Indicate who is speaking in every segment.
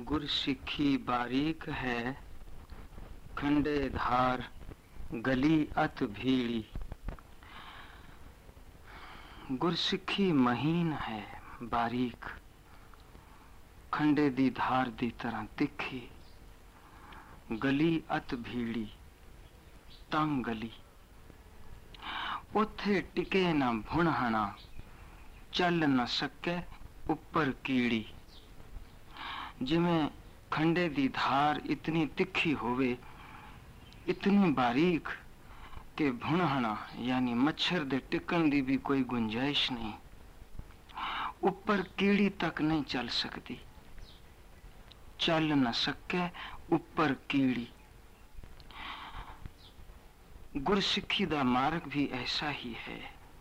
Speaker 1: गुरसिक्खी बारीक है, खंडे धार गली अत भीड़ी। गुरसिक्खी महीन है, बारीक, खंडे दी धार दी तरह तिखी, गली अत भीड़ी, तंग गली। उथे टिके न भुणहना, चल न सके ऊपर कीड़ी। जिमें खंडे दी धार इतनी तिखी होवे, इतनी बारीक कि भुणहना यानी मच्छर दे टिकन दी भी कोई गुंजाइश नहीं, ऊपर कीड़ी तक नहीं चल सकती। चल न सके ऊपर कीड़ी। गुरसिक्खी दा मार्ग भी ऐसा ही है।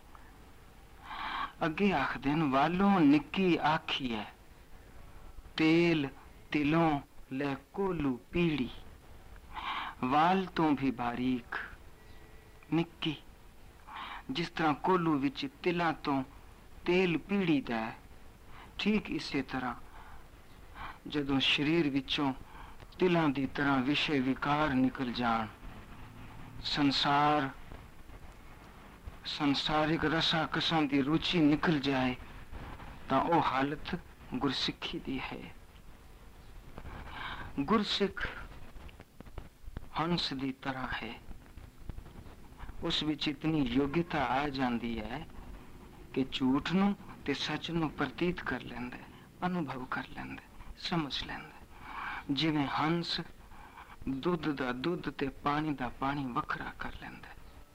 Speaker 1: अगे आख देन वालों निक्की आखी है, तेल तिलों ले कोलू पीड़ी। वाल तो भी बारीक निक्की, जिस तरह कोलू विच तिला तो तेल पीड़ी दा है, ठीक इसे तरह जदों शरीर विचों तिलां दी तरह विषय विकार निकल जान, संसारिक रसा कसां दी रुचि निकल जाए, तां ओ हालत गुरसिक्खी दी है। गुरसिख हंस दी तरह है, उस विच इतनी योग्यता आ जाती है कि झूठ नूं ते सच नूं प्रतीत कर लेंदा, अनुभव कर लेंदा, समझ लेंदा। जिवें हंस दुध दा दुध ते पानी दा पानी वखरा कर लेंदा।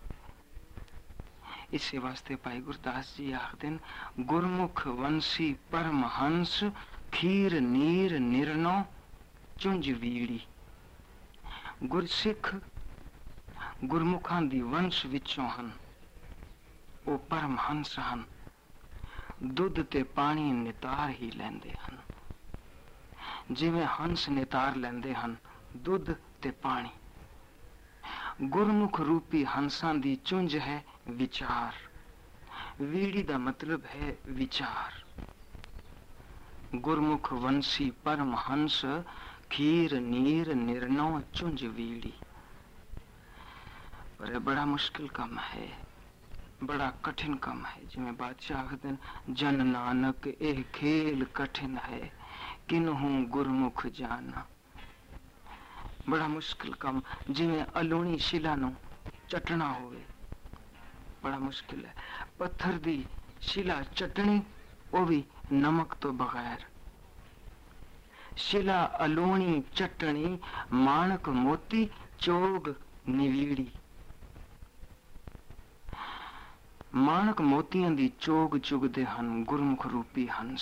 Speaker 1: इसे वास्ते भाई गुरदास जी आखदे गुरमुख वंशी परम हंस, खीर नीर निर्नो चुंज वीड़ी। गुरसिख गुरमुखां दी वंश विचों हन, ओ परम हंस हन, दुध ते पानी नितार ही लेंदे हन। जिवें हंस नितार लेंदे हन दुध ते पानी, गुरमुख रूपी हंसां दी चुंज है विचार। वीड़ी दा मतलब है विचार। गुरमुख वंशी परम हंस, खीर नीर निर्नो चुंज वीड़ी। पर बड़ा मुश्किल काम है, बड़ा कठिन काम है। जिमें बादशाह आखदे जन नानक एह खेल कठिन है, किन्हू गुरमुख जाना। बड़ा मुश्किल काम, जिमें अलूणी शिला नूं चटना होवे, बड़ा मुश्किल है। पत्थर दी शिला चटनी, वो भी नमक तो बगैर। शिला अलूणी चटनी, माणक मोती चोग निवीड़ी। माणक मोतियां दी चोग चुगदे हन गुरमुख रूपी हंस।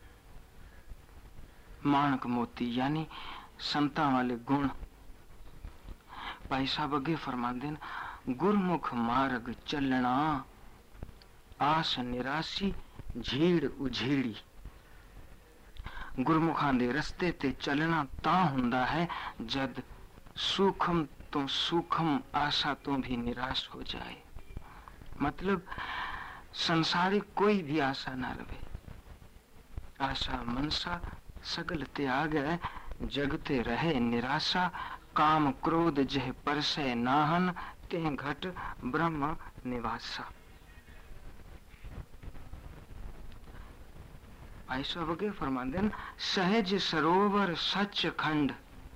Speaker 1: माणक मोती यानी संतां वाले गुण। भाई साहब अगे फरमांदे गुरमुख मार्ग चलना, आस निरासी झीड़ उझीड़ी। गुरमुखां दे रस्ते ते चलना तां हुंदा है जद सूखम तो सूखम आशा तो भी निराश हो जाए। मतलब संसारिक कोई भी आशा ना रहे। आशा मनसा सगल त्याग है, जगते रहे निराशा। काम क्रोध जह परसे नाहन, ते घट ब्रह्म निवासा। ऐसा वगे फरमाते सहज सरोवर सच खंड,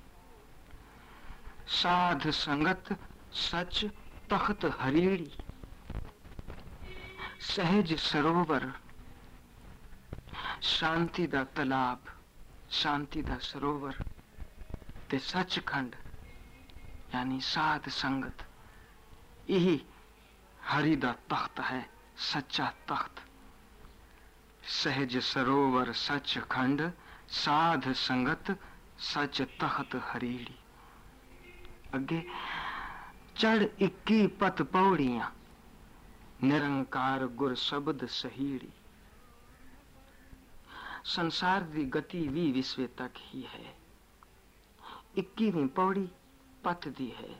Speaker 1: साध संगत सच तख्त हरीड़ी। सहज सरोवर शांति दा तालाब, शांति दा सरोवर, ते सचखंड यानी साध संगत, यही हरि दा तख्त है, सच्चा तख्त। सहज सरोवर सच खंड, साध संगत सच तख्त हरीड़ी। अगे चढ़ 21 पत पौड़ियां, निरंकार गुर शब्द सहीड़ी। संसार दी गति भी विश्व तक ही है। 21वीं पौड़ी पथ दी है।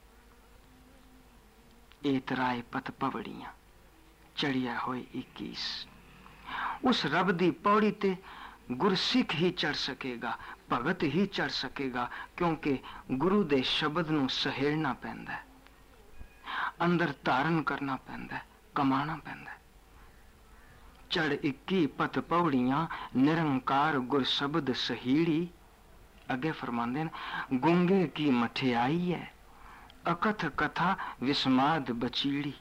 Speaker 1: एतराय पथ पवड़ियां चढ़िया होए 21। उस रब दी पौड़ी ते गुरसिख ही चढ़ सकेगा, भगत ही चढ़ सकेगा, क्योंकि गुरु दे शब्द नूं सहेड़ना पैंदा है, अंदर धारण करना पैंदा है, कमाना पैंदा है। चढ़ 21 पत पौड़ियां निरंकार गुर शब्द सहीड़ी। अगे फरमांदे ने गुंगे की मठियाई है, अकथ कथा विस्माद बचीड़ी।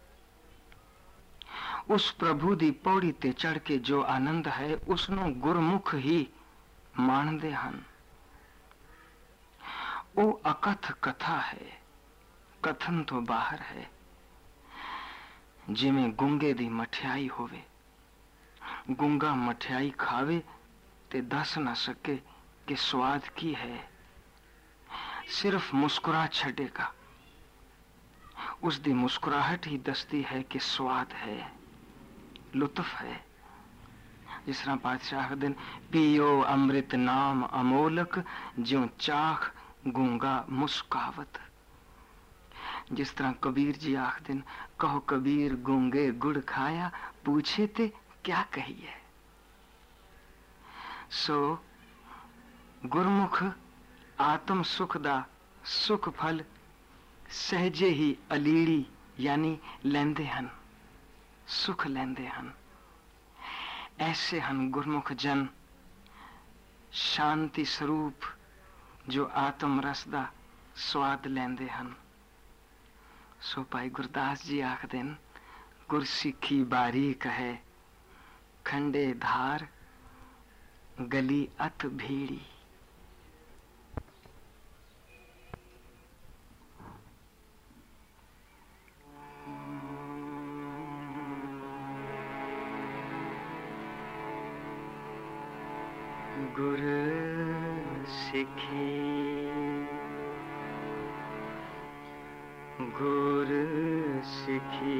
Speaker 1: उस प्रभु दी पौड़ी ते चढ़ के जो आनंद है उसनों गुरमुख ही माणदे हन। वो अकथ कथा है, कथन तो बाहर है। जिमें गुंगे दी मठियाई होवे, गुंगा मठियाई खावे ते दस ना सके कि स्वाद की है, सिर्फ मुस्कुरा छड़ेगा। उस दी मुस्कुराहट ही दसती है कि स्वाद है, लुत्फ है। जिस तरह पातशाह दिन पियो अमृत नाम अमोलक, ज्यों चाख गूंगा मुस्कावत। जिस तरह कबीर जी आख दिन कहो कबीर गूंगे गुड़ खाया, पूछे ते क्या कहिए। सो गुरमुख आत्म सुख दा सुख फल सहजे ही अलीड़ी यानी लेंदे हन, सुख लेंदे हन। ऐसे हन गुरमुख जन, शांति स्वरूप जो आत्म रस दा स्वाद लेंदे हन। सो भाई गुरदास जी आख देन गुरसिखी बारीक है, खंडे धार गली अत भीड़ी। गुर सिखी गुर सिखी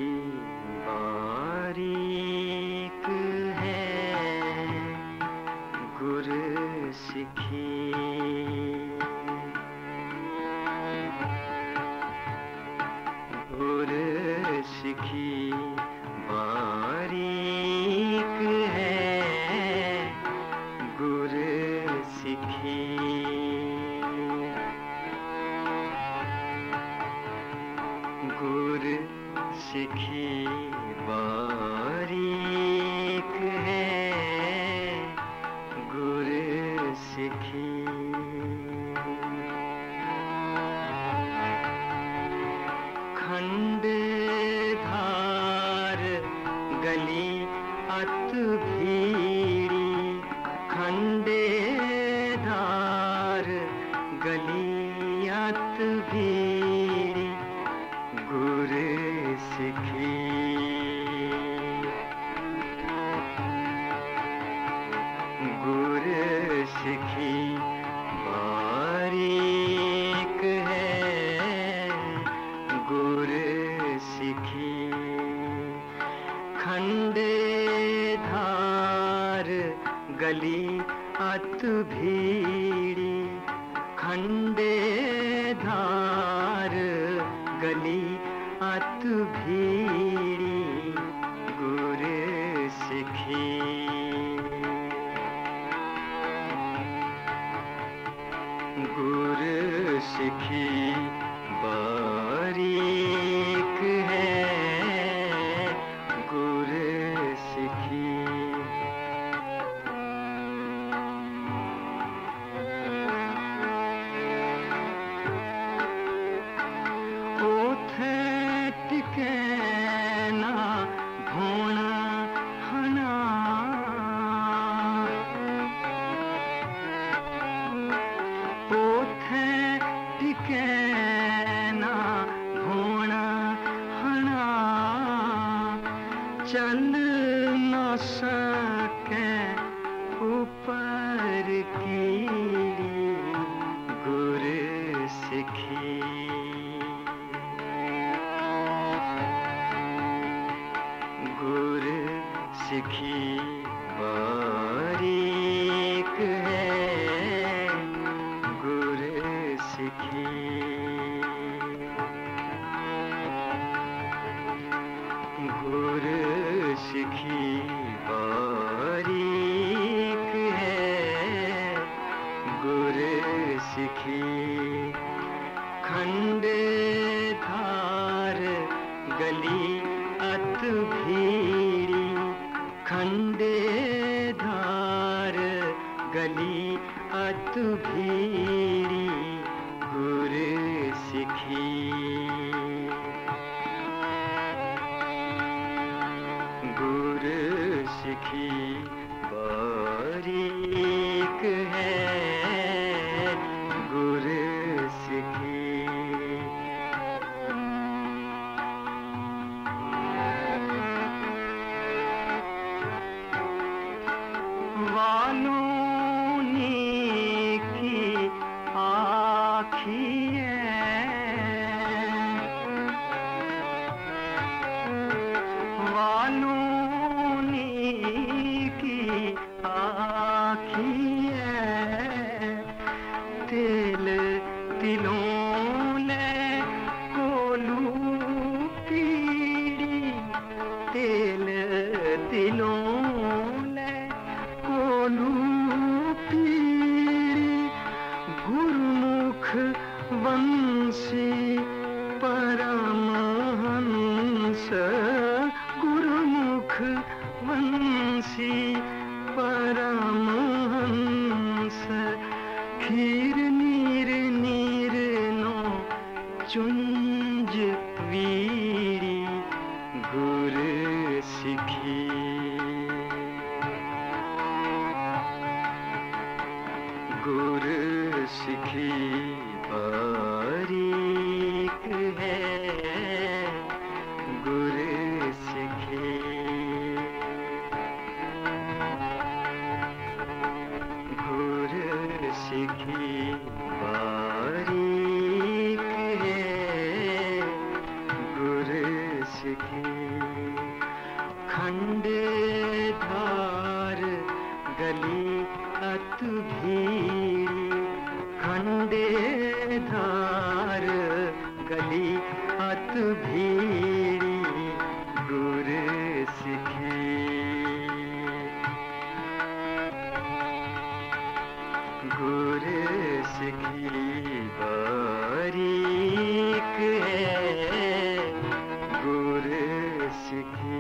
Speaker 1: बारीक है, गुर सिखी गुर सिखी बारीक है, गुर सिखी गुर सिखी बारीक है, गुर सिखी खंड धार गली अत भीड़ी, खंडे धार गली अत भीड़ी, गुर सिखी गुर सिखी बारीक है, गुर सिखी खंडे धार गली अत भीड़ी, खंडे धार गली अत भीड़ी, गुर सिखी गुर सिखी बारीक है, गुर सिखी ओथे टिके ना भोण हना, ओथे टिके ना भोण हना, चल न सके ऊपर कीड़ी, गुर सिखी गुर सिखी बारीक है, गुर सिखी गुर सिखी बारीक खंडे धार गली अत भीड़ी गुर सिखी। गुर सिखी बारीक है गुर सिखी। वालों ने की आँखियाँ, वालों ने की आँखियाँ, तिल तिलों ले कोलू पीड़ी, तिल तिलों गुरुमुख वंशी परमहंस, गुरुमुख वंशी परमहंस, खीर नीर नीर नो चुंज वीरी गुर सिखी। गुर सिखी बारीक है गुर सिखी। गुर सिखी बारीक है गुर सिखी। खंडे धार गली अत भीड़ी, खंडे धार गली अत भीड़ी गुर सिखी। गुर सिखी बारीक है गुर सिखी।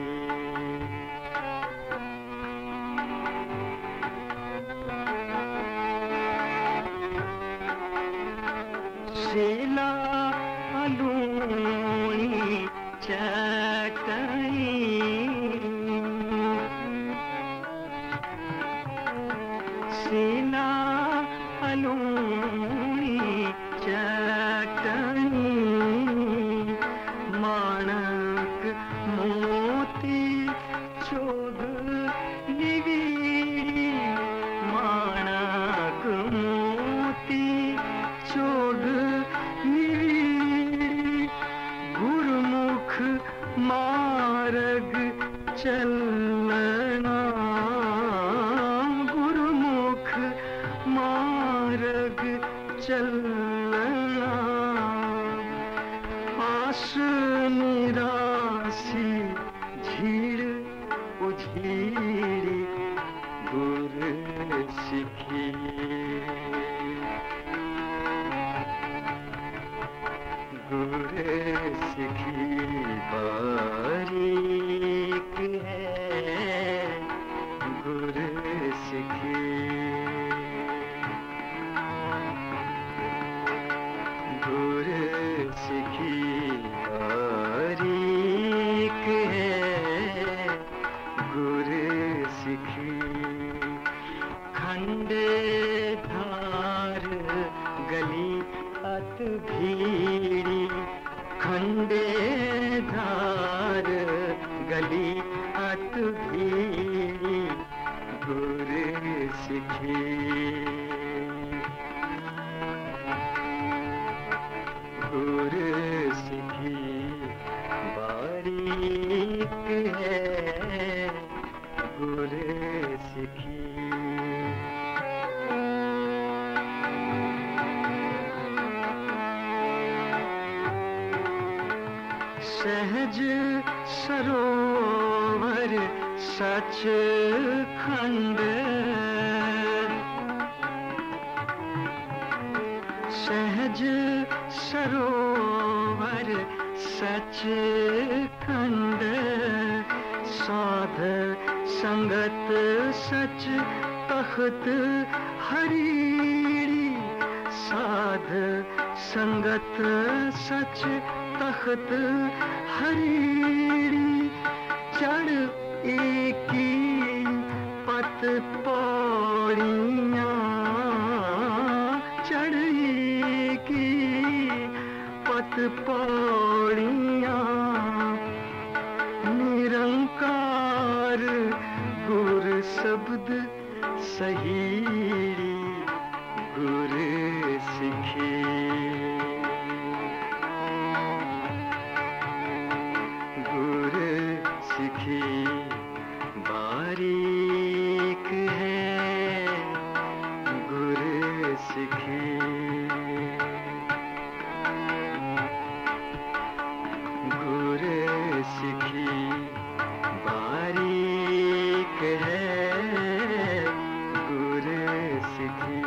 Speaker 1: सेला अलूनी चटनी, सेला अलूनी चटनी, माणक मोती चोग निवीड़ी, माणक मोती चोग निवीड़ी, गुरुमुख मार्ग चलना, गुरुमुख मार्ग चलना, आस निरासी झीड़ उझीड़ी गुर सिखी। गुर सिखी बारीक है गुर सिखी। गुर सिखी बारीक है गुर सिखी। खंडे धार गली अत भीड़ी, खंडे धार गली अत भीड़ी गुर सिखी। गुर सिखी बारीक है गुर सिखी। सहज सरोवर सच खंड, सहज सरोवर सच खंड, साध संगत सच तख्त हरीड़ी, साध संगत सच तख्त हरीड़ी, चढ़ एकी पत पौड़ियाँ, चढ़ एकी पत पौड़ियाँ, निरंकार गुर शब्द सहीड़ी, गुर सिखे। गुर सिखे बारीक है, गुर सिखे। गुर सिखे बारीक है, गुर सिखे।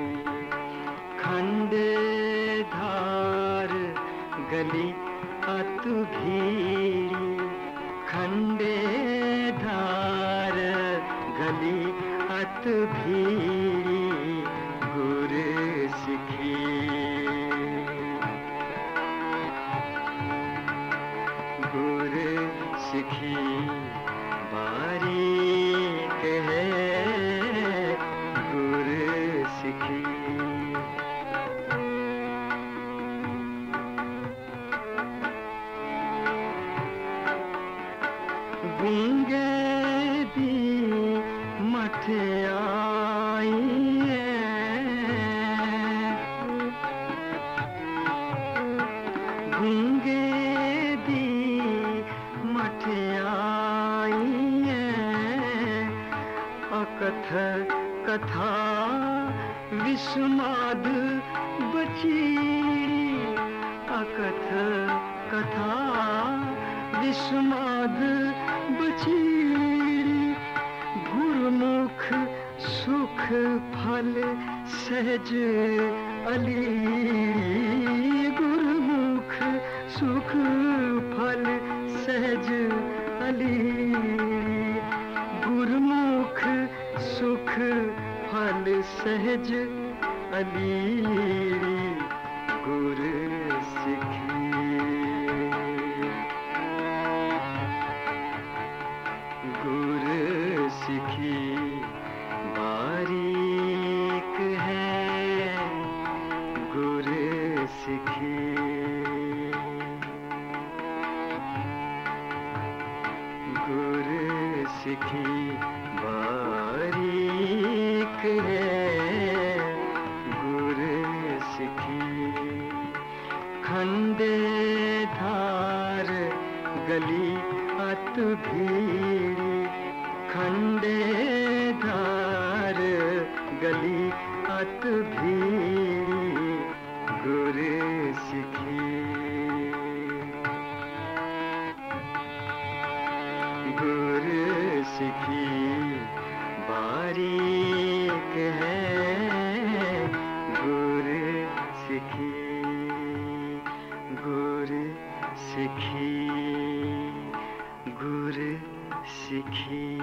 Speaker 1: खंडे धार गली अत भीड़ी, खंडे धार गली अत भीड़ी, गुर सिखे। गुर सिखे बारीक है, गुर सिखे। गूंगे दी मठियाई गूंगे दी मठियाई अकथ कथा विस्माद बचीड़ी, अकथ कथा विस्माद बचीड़ी, गुरुमुख सुख फल सहज अलीड़ी, गुरुमुख सुख फल सहज अलीड़ी, गुरुमुख सुख फल सहज अलीड़ी, गुर सिखे। गुर सिखे बारीक है, गुर सिखे। गुर सिखे बारीक है, गुर सिखे। खंडे धार गली अत भीड़ी, खंडे धार गली अत भीड़ी, गुर सिखे। गुर सिखे बारीक है, गुर सिखे। गुर सिखे, गुर सिखे।